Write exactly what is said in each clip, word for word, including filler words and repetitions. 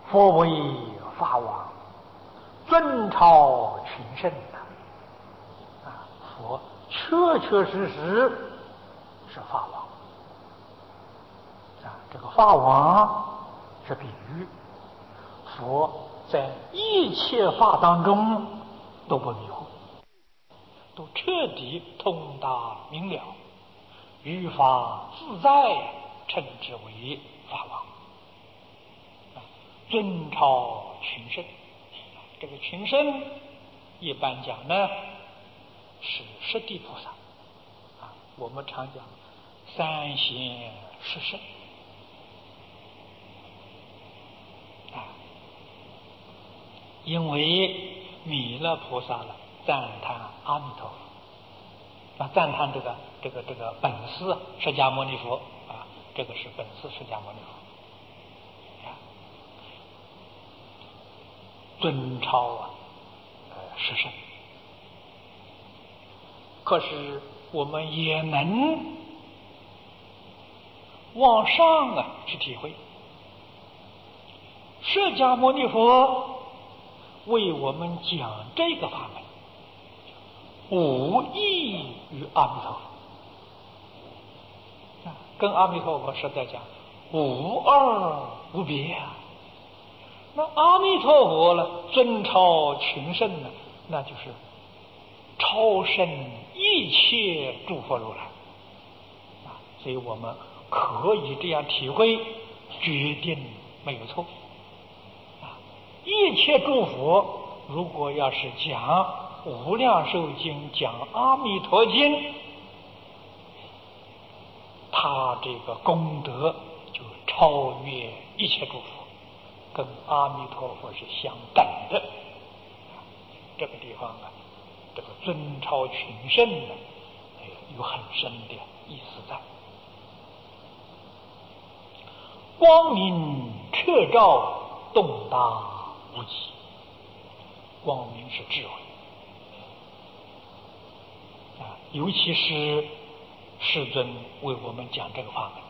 佛为法王，尊超群圣啊！啊，佛确确实实是法王啊！这个法王是比喻，佛在一切法当中都不迷惑，都彻底通达明了，于法自在，称之为法王。尊超群圣，这个群圣一般讲呢是十地菩萨啊，我们常讲三贤十圣啊，因为弥勒菩萨了赞叹阿弥陀佛，啊，赞叹这个这个这个本师释迦牟尼佛啊，这个是本师释迦牟尼佛。尊超啊，呃，十圣。可是我们也能往上啊去体会，释迦牟尼佛为我们讲这个法门，无异于阿弥陀佛，跟阿弥陀佛实在讲无二无别啊。那阿弥陀佛呢，尊超群圣呢，那就是超胜一切诸佛如来啊！所以我们可以这样体会，决定没有错啊！一切诸佛如果要是讲无量寿经，讲阿弥陀经，他这个功德就超越一切诸佛，跟阿弥陀佛是相等的。这个地方啊，这个尊超群圣呢，有很深的意思在。光明彻照，洞大无极。光明是智慧啊，尤其是世尊为我们讲这个法门。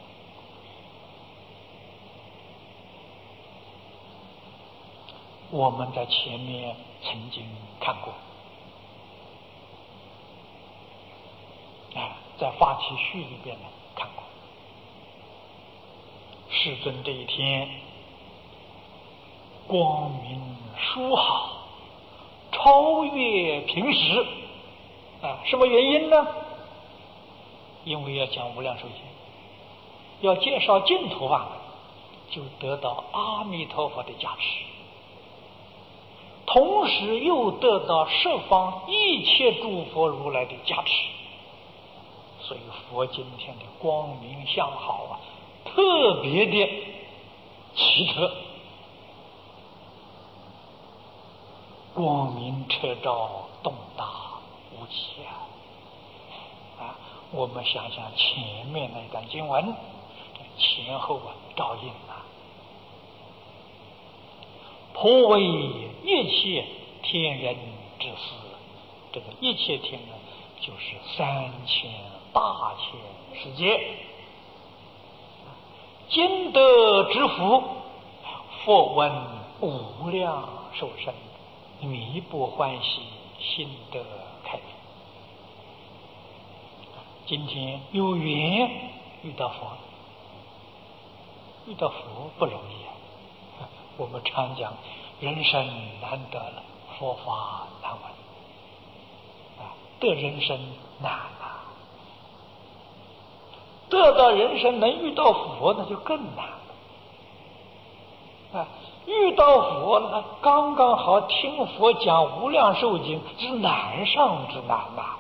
我们在前面曾经看过啊，在法体序里边呢看过，世尊这一天光明殊好，超越平时啊，什么原因呢？因为要讲无量寿经，要介绍净土法门，就得到阿弥陀佛的加持，同时又得到十方一切诸佛如来的加持，所以佛今天的光明相好啊，特别的奇特，光明彻照，洞大无极啊！啊，我们想想前面那段经文，前后啊照应啊，颇为一切天人之事。这个一切天人就是三千大千世界，今得之福，佛闻无量寿生，弥不欢喜，心得开明。今天有缘遇到佛，遇到佛不容易啊！我们常讲人生难得了，佛法难闻啊，得人生难啊，得到人生能遇到佛那就更难啊！遇到佛了，刚刚好听佛讲无量寿经，是难上之难呐！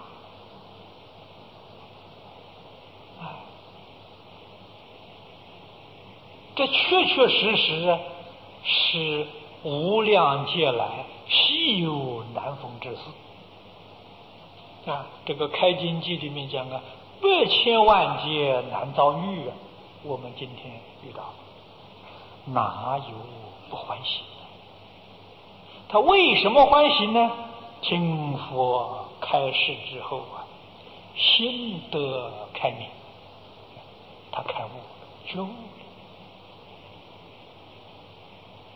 这确确实实是无量劫来稀有难逢之事啊！这个开经记里面讲啊，百千万劫难遭遇啊！我们今天遇到，哪有不欢喜的？他为什么欢喜呢？听佛开示之后啊，心得开明，他开悟觉悟。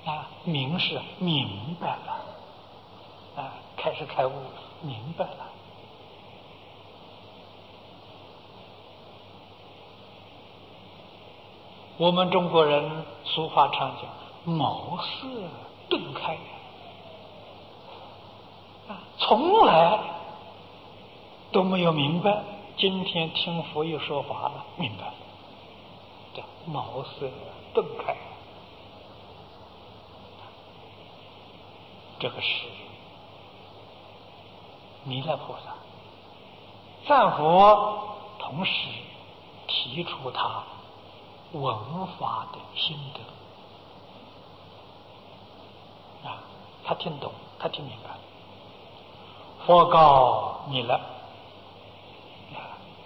啊，明是明白了，啊，开始开悟，明白了。我们中国人俗话常讲茅塞顿开啊，从来都没有明白，今天听佛一说法了，明白了，叫茅塞顿开。这个是弥勒菩萨赞佛，同时提出他闻法的心得啊，他听懂，他听明白了。佛告弥勒啊，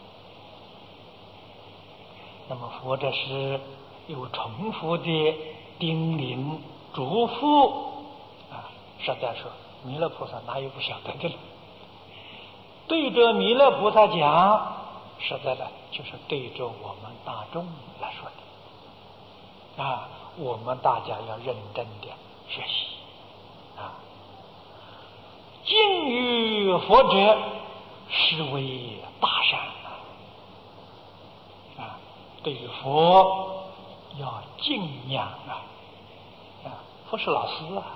那么佛这是有重复的叮咛嘱咐啊，实在说弥勒菩萨哪有不晓得的了？对着弥勒菩萨讲，实在的就是对着我们大众来说的啊，我们大家要认真的学习啊。敬于佛者，是为大善啊！对于佛要敬仰啊！啊，佛是老师啊！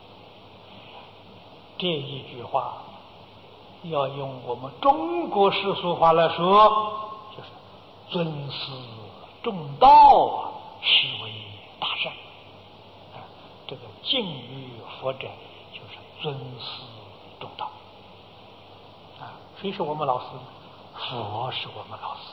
这一句话要用我们中国世俗话来说，就是尊师重道啊，是为大善啊！这个敬于佛者，就是尊师重道啊！谁是我们老师？佛是我们老师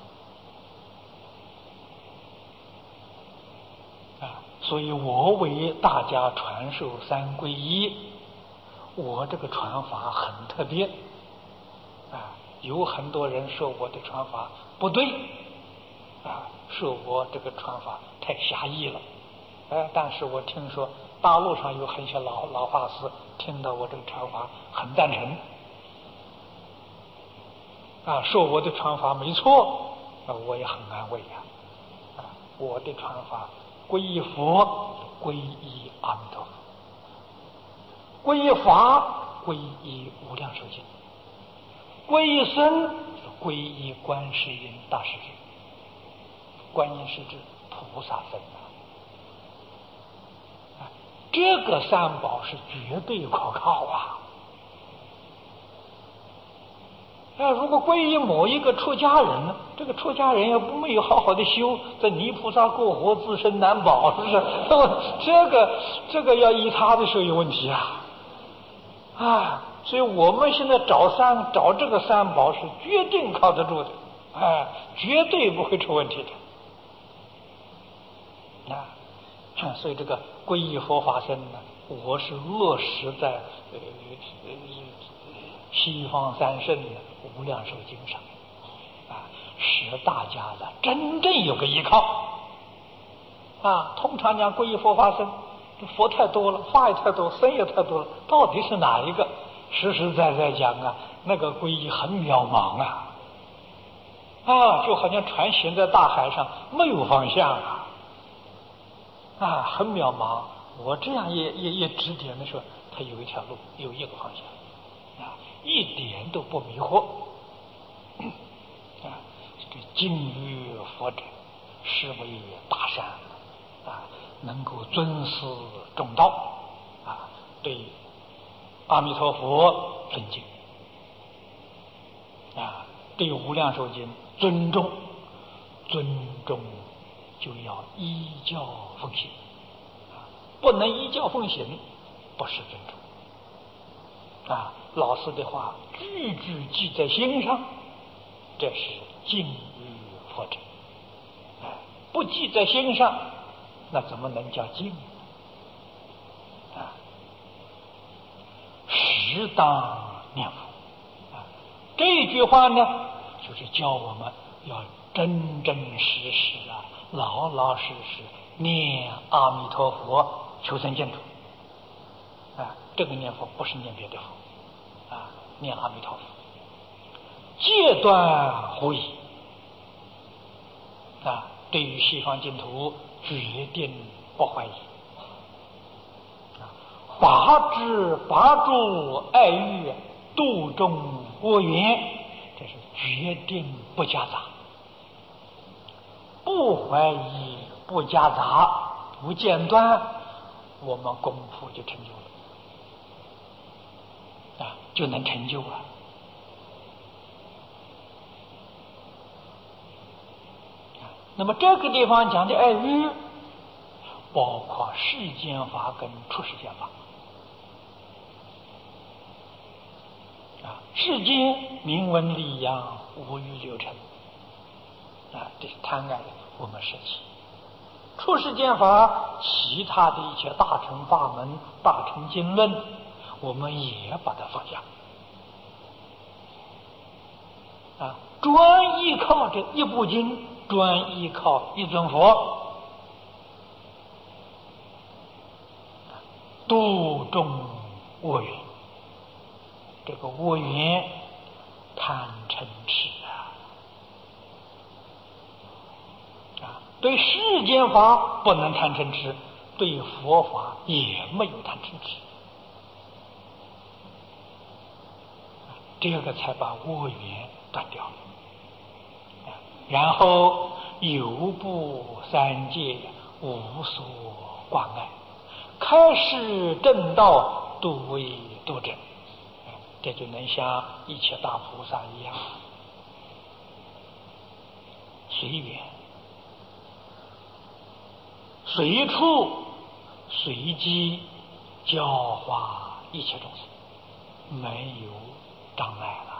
啊！所以我为大家传授三皈依，我这个传法很特别啊！有很多人说我的传法不对啊，说我这个传法太狭义了，哎，但是我听说大陆上有很些老老法师听到我这个传法很赞成啊，说我的传法没错啊，我也很安慰呀啊！我的传法皈依佛，皈依阿弥陀佛；皈依法，皈依无量寿经；皈依僧，皈依观世音大势至。观音是指菩萨僧啊，这个三宝是绝对可靠啊！啊，如果皈依某一个出家人呢，这个出家人要不没有好好的修，这泥菩萨过河，自身难保，是不是？这个这个要依他的时候有问题啊！啊，所以我们现在找三找这个三宝是绝对靠得住的，哎，绝对不会出问题的。啊，所以这个皈依佛法僧呢，我是落实在呃呃西方三圣的无量寿经上啊，使大家的真正有个依靠啊。通常讲皈依佛法僧，佛太多了，法也太多，僧也太多了，到底是哪一个？实实在在讲啊，那个皈依很渺茫啊，啊，就好像船行在大海上，没有方向啊。啊，很渺茫。我这样一一一指点的时候，它有一条路，有一个方向，啊，一点都不迷惑。啊，这敬于佛者，是为大善，啊，能够尊师重道，啊，对阿弥陀佛尊敬，啊，对无量寿经尊重，尊重。就要依教奉行，不能依教奉行，不是尊重啊！老师的话句句记在心上，这是敬于佛者。啊，不记在心上，那怎么能叫敬啊？适当念佛啊！这句话呢，就是教我们要真真实实啊，老老实实念阿弥陀佛，求生净土啊！这个念佛不是念别的佛啊，念阿弥陀佛，戒断狐疑啊！对于西方净土，决定不怀疑拔之拔诸爱欲，度众我缘，这是决定不夹杂，不怀疑，不夹杂，不间断，我们功夫就成就了啊，就能成就了。那么这个地方讲的爱欲，包括世间法跟出世间法啊。世间名闻利养，五欲六尘啊，这是贪爱的，我们舍弃。出世间法，其他的一切大乘法门、大乘经论，我们也把它放下啊，专依靠这一部经，专依靠一尊佛，度众我缘。这个我缘，贪嗔痴啊，啊，对世间法不能贪嗔痴，对佛法也没有贪嗔痴，这个才把我缘断掉了。然后有部三界，无所挂碍，开示正道，度为度者，这就能像一切大菩萨一样，随缘随处随机教化一切众生，没有障碍了。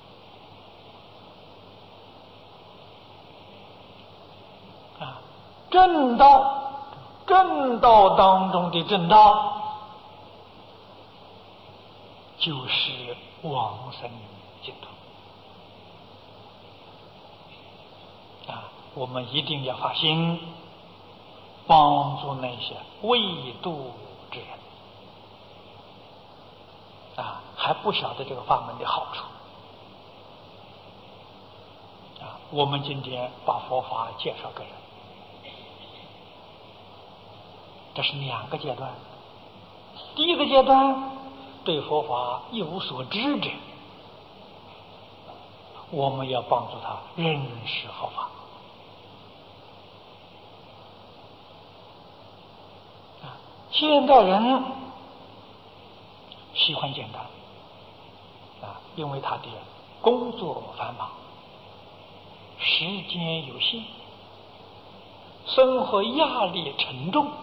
啊，正道，正道当中的正道，就是往生净土。啊，我们一定要发心，帮助那些未度之人，啊，还不晓得这个法门的好处。啊，我们今天把佛法介绍给人。这是两个阶段。第一个阶段，对佛法一无所知者，我们要帮助他认识佛法。啊，现代人喜欢简单，啊，因为他的工作繁忙，时间有限，生活压力沉重。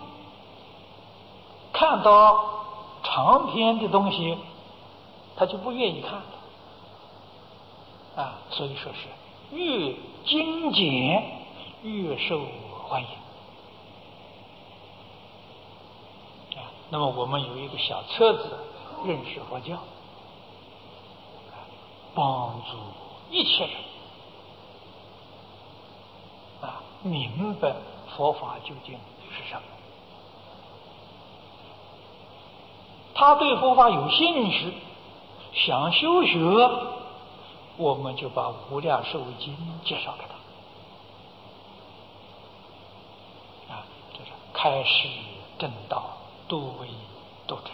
看到长篇的东西，他就不愿意看了啊，所以说是越精简越受欢迎啊。那么我们有一个小册子，认识佛教，帮助一切人啊明白佛法究竟是什么。他对佛法有兴趣，想修学，我们就把《无量寿经》介绍给他。啊，这是开示正道，度为度者。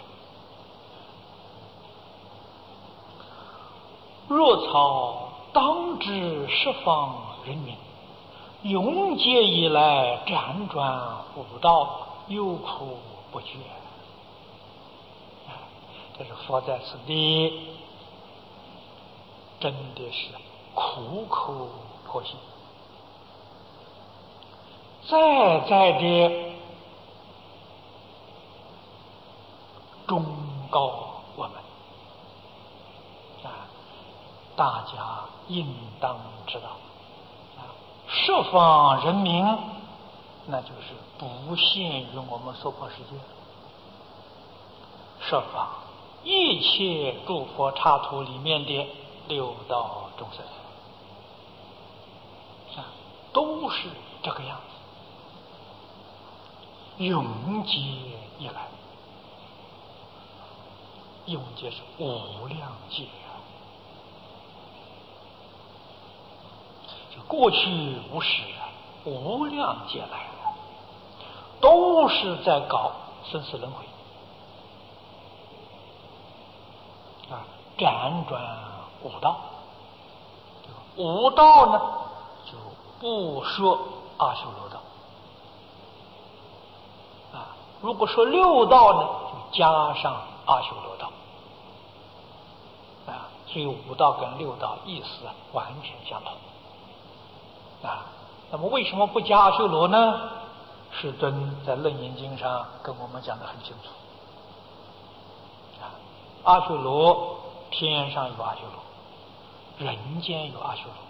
若草当知十方人民，永劫以来辗转悟道，忧苦不绝。这是佛在此地真的是苦口婆心，再再的忠告我们啊，大家应当知道啊，十方人民那就是不限于我们娑婆世界，十方一切诸佛刹土里面的六道众生啊，都是这个样子，永劫以来，永劫是无量劫啊，就过去无始啊，无量劫来啊，都是在搞生死轮回。 辗转五道。五道呢，就不说阿修罗道啊。如果说六道呢，就加上阿修罗道啊。所以五道跟六道意思完全相同啊。那么为什么不加阿修罗呢？世尊在《楞严经》上跟我们讲得很清楚啊。阿修罗，天上有阿修罗，人间有阿修罗，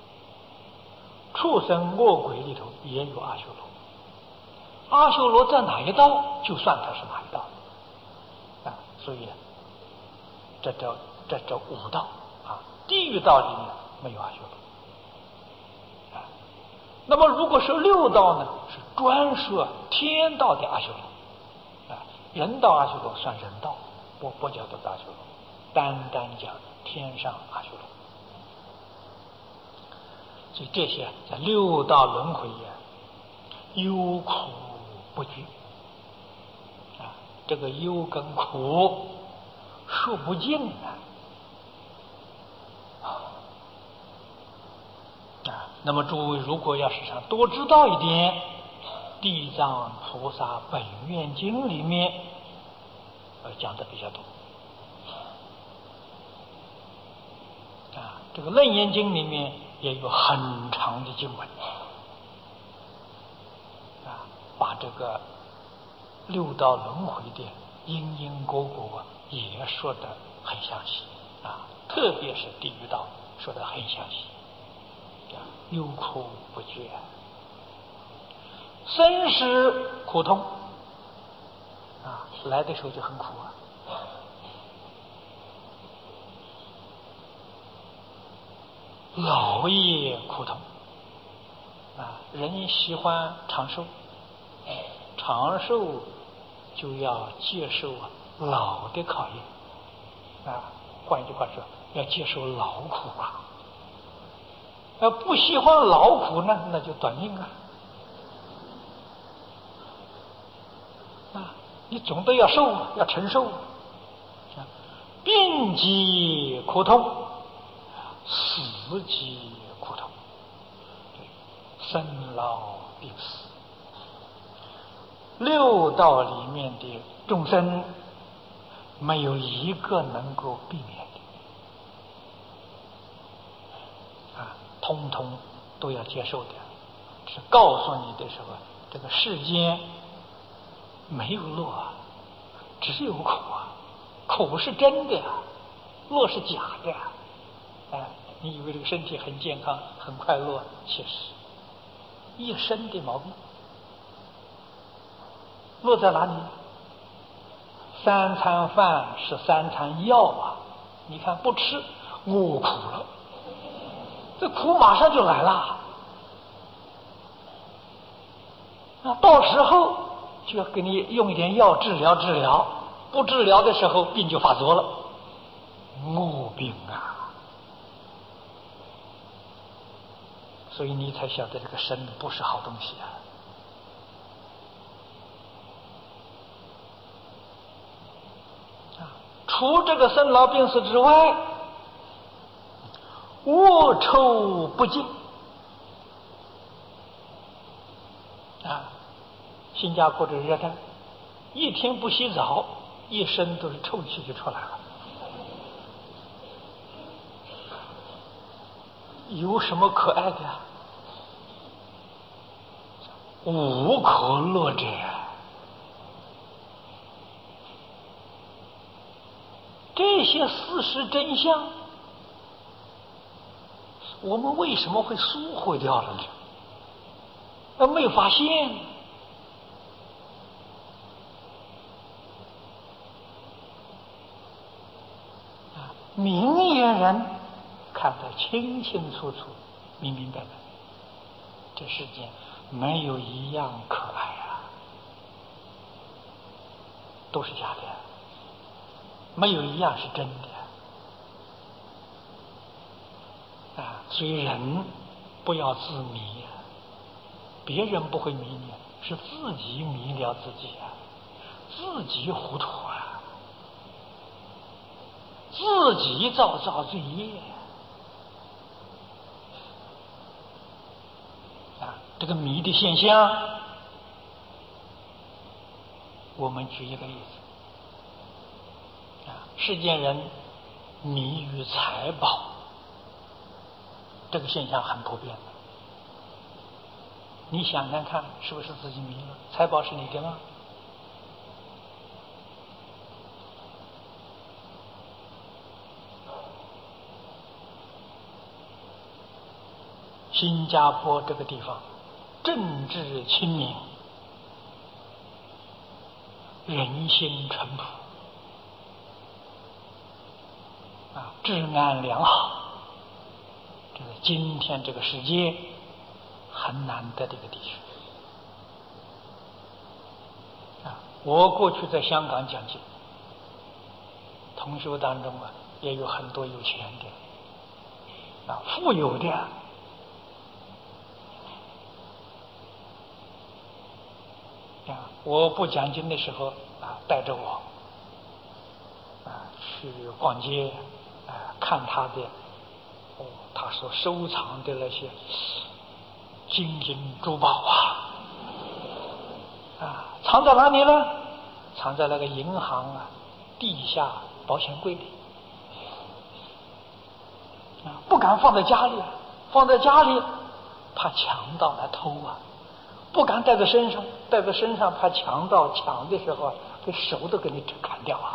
畜生恶鬼里头也有阿修罗。阿修罗在哪一道，就算他是哪一道啊。所以这这这这五道啊，地狱道里面没有阿修罗啊。那么如果是六道呢，是专说天道的阿修罗啊。人道阿修罗算人道，不不叫做阿修罗，单单讲天上阿修罗。所以这些在六道轮回也忧苦不绝啊。这个忧跟苦说不尽啊。啊，那么诸位如果要是想多知道一点，《地藏菩萨本愿经》里面呃讲的比较多啊。这个《楞严经》里面也有很长的经文啊，把这个六道轮回的因因果果也说得很详细啊，特别是地狱道说得很详细啊，忧苦不绝，生死苦痛啊，来的时候就很苦啊。老也苦痛啊，人喜欢长寿，长寿就要接受老的考验啊。换一句话说，要接受劳苦啊。要不喜欢劳苦呢，那就短命啊。啊，你总得要受，要承受啊。病疾苦痛，死疾苦痛，生老病死，六道里面的众生没有一个能够避免的啊，通通都要接受的。是告诉你的时候，这个世间没有乐啊，只有苦啊。苦是真的呀，乐是假的呀。哎，你以为这个身体很健康很快乐，其实一身的毛病。乐在哪里？三餐饭是三餐药啊，你看不吃饿苦了，这苦马上就来了啊，到时候就要给你用一点药治疗治疗，不治疗的时候病就发作了，饿病啊。所以你才晓得这个生不是好东西啊。啊，除这个生老病死之外，恶臭不净啊。新加坡的热带，一天不洗澡，一身都是臭气就出来了。有什么可爱的呀？无可乐者。这些事实真相，我们为什么会疏忽掉了呢？而没有发现啊！明眼人看得清清楚楚、明明白白，这世间没有一样可爱啊，都是假的，没有一样是真的啊！所以人不要自迷啊，别人不会迷你，是自己迷了自己啊，自己糊涂啊， 自己造造罪业啊！这个迷的现象，我们举一个例子啊，世间人迷于财宝，这个现象很普遍的。你想想看，是不是自己迷了？财宝是你的吗？新加坡这个地方，政治清明，人心淳朴，啊，治安良好，这是今天这个世界很难得的一个地区。啊，我过去在香港讲经，同学当中啊，也有很多有钱的，啊，富有的。我不讲经的时候啊，带着我啊去逛街啊，看他的哦，他所收藏的那些金银珠宝啊啊，藏在哪里呢？藏在那个银行啊地下保险柜里啊，不敢放在家里，放在家里怕强盗来偷啊。不敢带在身上，带在身上怕强盗抢的时候，这手都给你砍掉啊！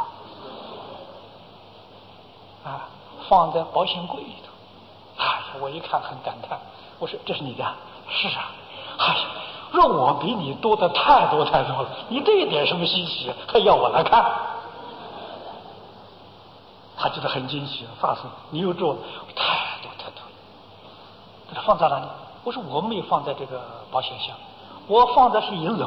啊，放在保险柜里头。哎呀，我一看很感叹，我说：“这是你的？”是啊。哎呀，若我比你多的太多太多了，你这一点什么稀奇，还要我来看？他觉得很惊喜，发誓你又做太多太多了。这放在哪里？我说我没有放在这个保险箱。我放的是一楼，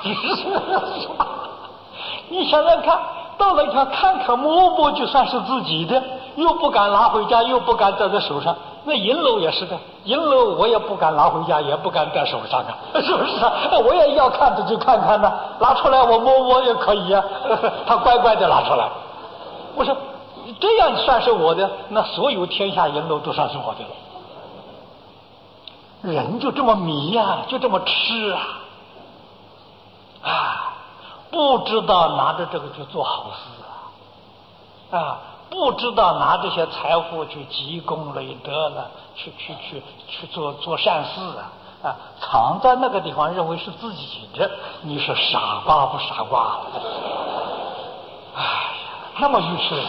你想想看，到了看看看摸摸，就算是自己的，又不敢拿回家，又不敢戴在手上。那银楼也是的，银楼我也不敢拿回家，也不敢戴手上啊，是不是啊？我也要看着就看看呢，拿出来我摸摸也可以啊。他乖乖的拿出来，我说这样算是我的，那所有天下银楼都算是我的了。人就这么迷呀、啊，就这么吃啊，啊，不知道拿着这个去做好事啊，啊，不知道拿这些财富去积功累德了，去去去去做做善事啊，啊，藏在那个地方认为是自己的，你是傻瓜不傻瓜？哎呀，那么愚痴。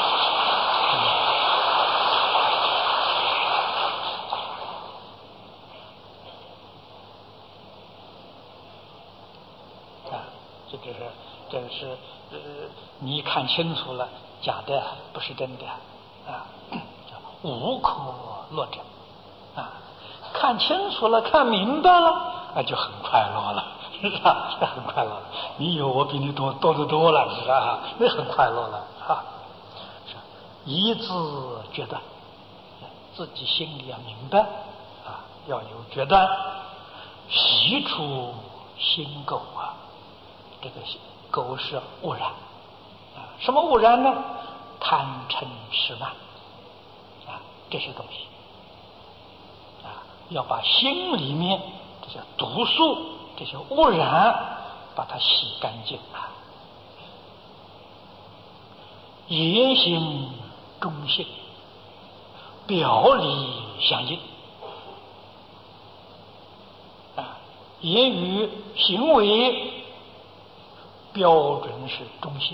这就是，这个是呃，你看清楚了，假的不是真的啊，无可落枕啊，看清楚了，看明白了，那就很快乐了，是吧？很快乐了。你有我比你多多得多了，是吧？那很快乐了啊。一致决断，自己心里要明白啊，要有决断，习出心垢啊。这个垢是污染啊，什么污染呢？贪嗔痴慢啊，这些东西啊，要把心里面这些毒素、这些污染，把它洗干净啊。言行中性，表里相应啊，言语行为标准是中性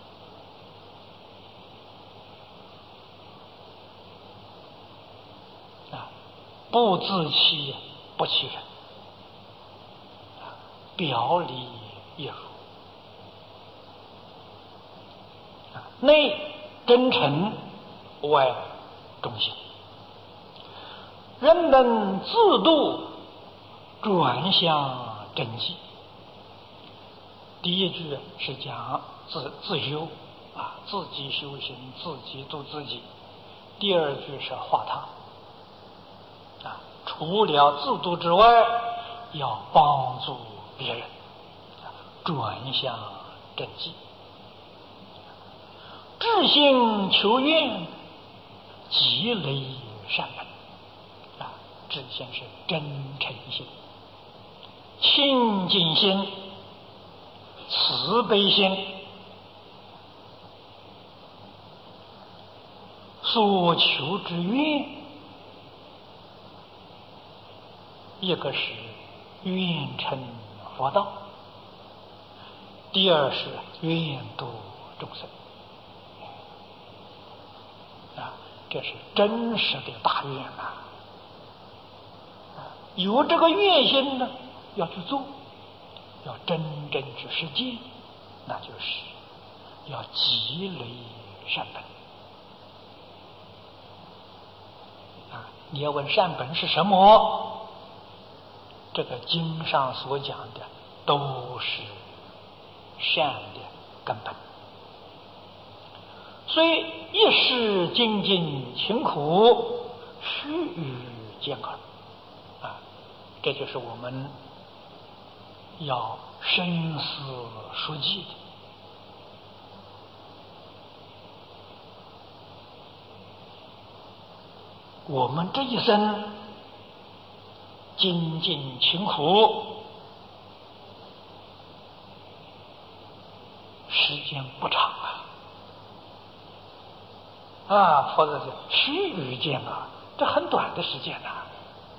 啊，不自欺不欺人啊，表里一如啊，内真诚，外中性。人能自度，转向真迹。第一句是讲自自修啊，自己修行，自己度自己。第二句是化他啊，除了自度之外，要帮助别人，转向真迹。 至心求愿，积累善本。啊，至心是真诚心、清净心、慈悲心，所求之愿，一个是愿成佛道，第二是愿度众生。啊，这是真实的大愿呐！有这个愿心呢，要去做，要真正去实践，那就是要积累善本。啊，你要问善本是什么？这个经上所讲的都是善的根本。虽一时精进勤苦，须臾见耳。啊，这就是我们要深思熟记的。我们这一生精进勤苦，时间不长啊。啊，佛子是须臾见啊，这很短的时间呐、啊。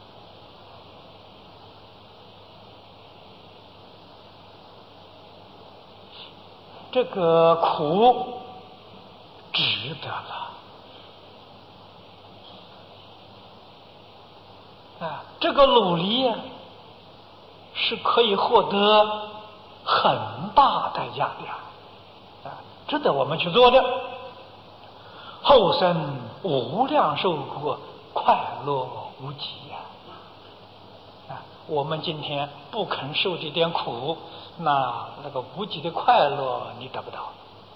这个苦值得了啊，这个努力啊是可以获得很大代价的啊，值得我们去做的。后生无量寿果，快乐无极呀！啊，我们今天不肯受这点苦，那那个无极的快乐你得不到。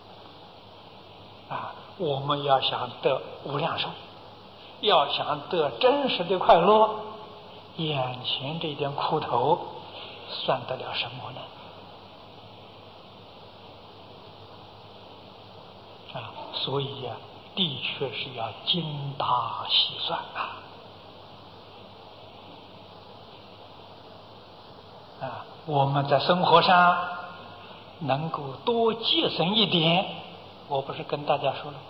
啊，我们要想得无量寿，要想得真实的快乐，眼前这点苦头算得了什么呢？啊，所以呀、啊。的确是要精打细算啊！啊，我们在生活上能够多节省一点，我不是跟大家说了，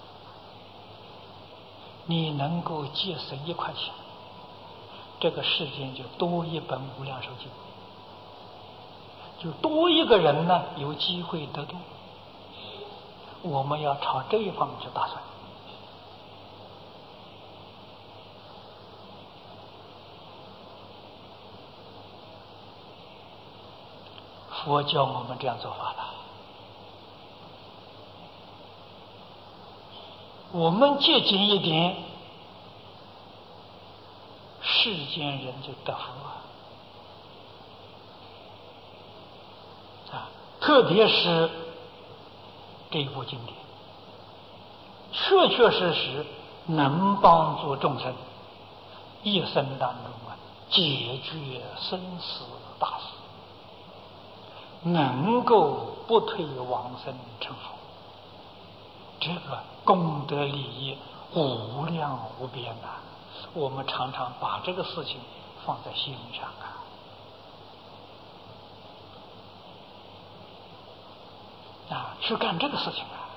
你能够节省一块钱，这个世间就多一本无量寿经，就多一个人呢有机会得度。我们要朝这一方面去打算。佛教我们这样做法了，我们节俭一点，世间人就得福啊！啊，特别是这一部经典，确确实实能帮助众生一生当中啊解决生死大事，能够不退往生成佛，这个功德利益无量无边呐、啊！我们常常把这个事情放在心上啊，啊，去干这个事情啊！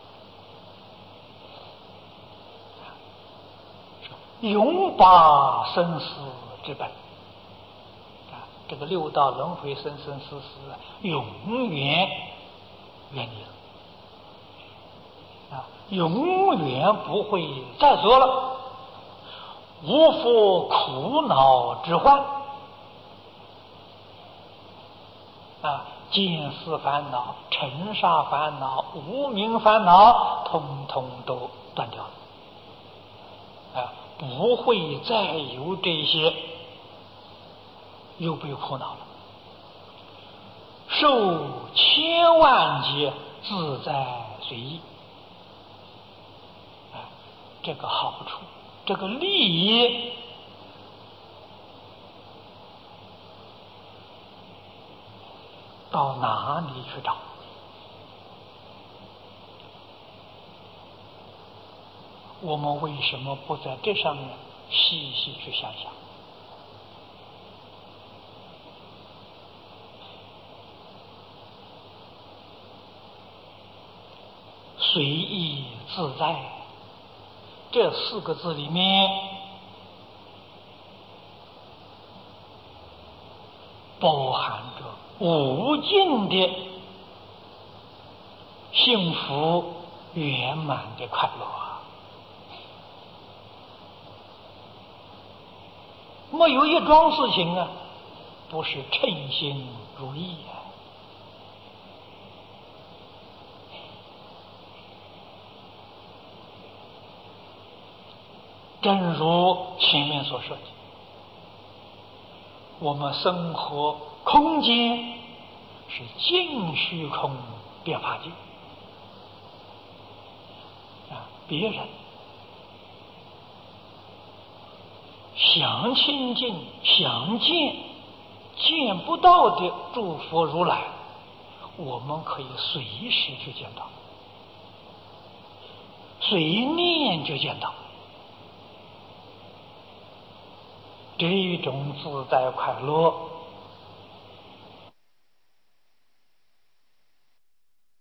永拔生死之本啊，这个六道轮回生生死死，永远远离了啊，永远不会再做了，无复苦恼之患啊，见思烦恼、尘沙烦恼、无明烦恼，通通都断掉了啊。不会再有这些忧悲苦恼了，受千万劫自在随意啊，这个好处，这个利益到哪里去找我们为什么不在这上面细细去想想？随意自在这四个字里面，包含着无尽的幸福圆满的快乐啊！没有一桩事情啊，不是称心如意啊！正如前面所说的，我们生活空间是尽虚空变化界啊，别人想亲近、想见、见不到的诸佛如来，我们可以随时去见到，随念就见到。这种自在快乐